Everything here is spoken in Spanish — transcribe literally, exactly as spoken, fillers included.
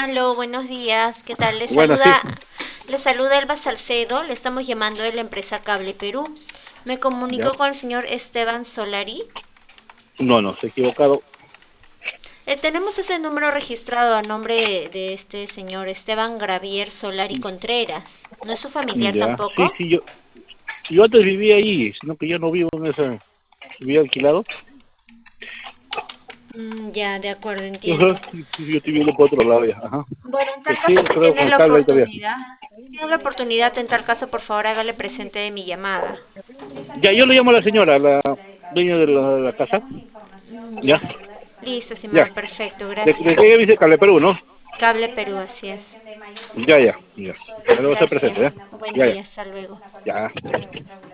Aló, buenos días. ¿Qué tal? Le Bueno, sí. saluda, le saluda Elba Salcedo. Le estamos llamando de la empresa Cable Perú. Me Ya. comunico con el señor Esteban Solari. No, no, se ha equivocado. Eh, tenemos ese número registrado a nombre de, de este señor Esteban Gravier Solari Contreras. ¿No es su familiar Ya. Sí, tampoco? sí, yo, yo antes vivía ahí, sino que yo no vivo en ese, vivía alquilado. Mm, ya, de acuerdo, Ajá, entiendo. sí, sí, yo estoy viviendo por otro lado ya. Ajá. Bueno, en Que tal sí, caso, si creo tiene con el la cable ahí todavía. oportunidad, si tiene la oportunidad, en tal caso, por favor, hágale presente de mi llamada. Ya, yo le llamo a la señora, la dueña de la, de la casa. Mm, Ya, ya. Listo, ya. estimado, perfecto, De, de gracias. que ella dice Cable Perú, ¿no? Cable Perú, así es. Ya, ya, ya. Ya le voy a hacer presente, Gracias. ¿ya? Buen Ya, ya. día, hasta luego. Ya.